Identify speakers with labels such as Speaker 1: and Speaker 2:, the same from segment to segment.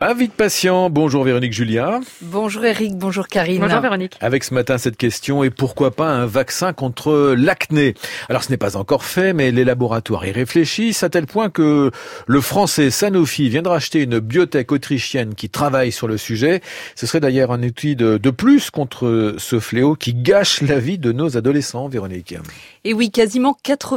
Speaker 1: Avis de patient, bonjour Véronique Julia.
Speaker 2: Bonjour Eric, bonjour Karine.
Speaker 3: Bonjour Véronique.
Speaker 1: Avec ce matin cette question, et pourquoi pas un vaccin contre l'acné? Alors ce n'est pas encore fait, mais les laboratoires y réfléchissent à tel point que le français Sanofi vient de racheter une biotech autrichienne qui travaille sur le sujet. Ce serait d'ailleurs un outil de plus contre ce fléau qui gâche la vie de nos adolescents, Véronique.
Speaker 2: Et oui, quasiment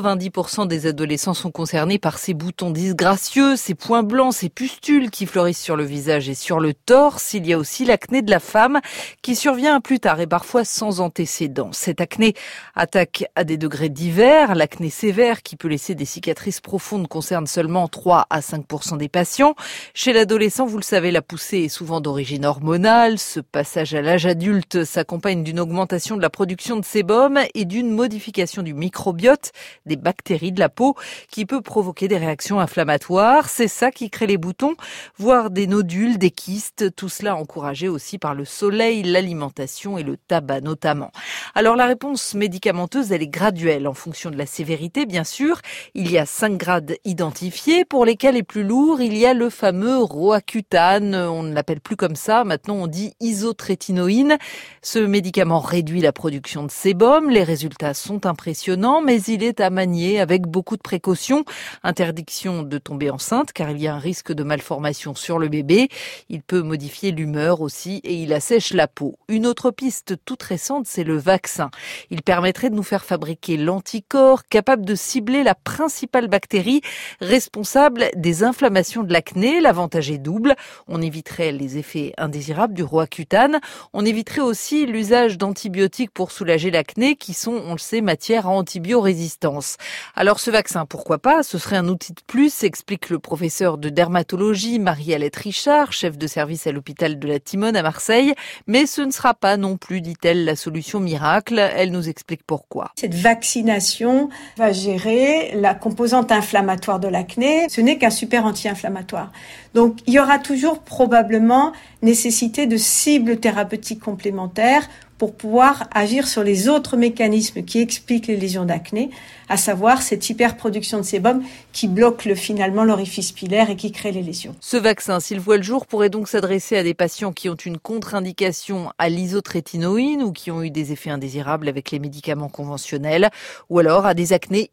Speaker 2: 90% des adolescents sont concernés par ces boutons disgracieux, ces points blancs, ces pustules qui fleurissent sur le visage et sur le torse. Il y a aussi l'acné de la femme qui survient plus tard et parfois sans antécédent. Cette acné attaque à des degrés divers. L'acné sévère qui peut laisser des cicatrices profondes concerne seulement 3 à 5% des patients. Chez l'adolescent, vous le savez, la poussée est souvent d'origine hormonale. Ce passage à l'âge adulte s'accompagne d'une augmentation de la production de sébum et d'une modification du microbiote, des bactéries de la peau, qui peut provoquer des réactions inflammatoires. C'est ça qui crée les boutons, voire des nodules, des kystes, tout cela encouragé aussi par le soleil, l'alimentation et le tabac notamment. Alors la réponse médicamenteuse, elle est graduelle en fonction de la sévérité, bien sûr. Il y a 5 grades identifiés. Pour les cas les plus lourds, il y a le fameux Roaccutane. On ne l'appelle plus comme ça, maintenant on dit isotrétinoïne. Ce médicament réduit la production de sébum. Les résultats sont impressionnants, mais il est à manier avec beaucoup de précautions. Interdiction de tomber enceinte, car il y a un risque de malformation sur le bébé. Il peut modifier l'humeur aussi et il assèche la peau. Une autre piste toute récente, c'est le vaccin. Il permettrait de nous faire fabriquer l'anticorps capable de cibler la principale bactérie responsable des inflammations de l'acné. L'avantage est double. On éviterait les effets indésirables du Roaccutane. On éviterait aussi l'usage d'antibiotiques pour soulager l'acné qui sont, on le sait, matière à antibiorésistance. Alors ce vaccin, pourquoi pas? Ce serait un outil de plus, explique le professeur de dermatologie Marie-Alette Richard, chef de service à l'hôpital de la Timone à Marseille. Mais ce ne sera pas non plus, dit-elle, la solution miracle. Elle nous explique pourquoi.
Speaker 4: Cette vaccination va gérer la composante inflammatoire de l'acné. Ce n'est qu'un super anti-inflammatoire. Donc il y aura toujours probablement nécessité de cibles thérapeutiques complémentaires pour pouvoir agir sur les autres mécanismes qui expliquent les lésions d'acné, à savoir cette hyperproduction de sébum qui bloque finalement l'orifice pilaire et qui crée les lésions.
Speaker 2: Ce vaccin, s'il voit le jour, pourrait donc s'adresser à des patients qui ont une contre-indication à l'isotrétinoïne ou qui ont eu des effets indésirables avec les médicaments conventionnels, ou alors à des acnés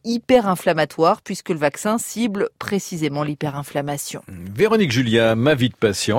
Speaker 2: hyper-inflammatoires puisque le vaccin cible précisément l'hyperinflammation.
Speaker 1: Véronique Julia, ma vie de patient.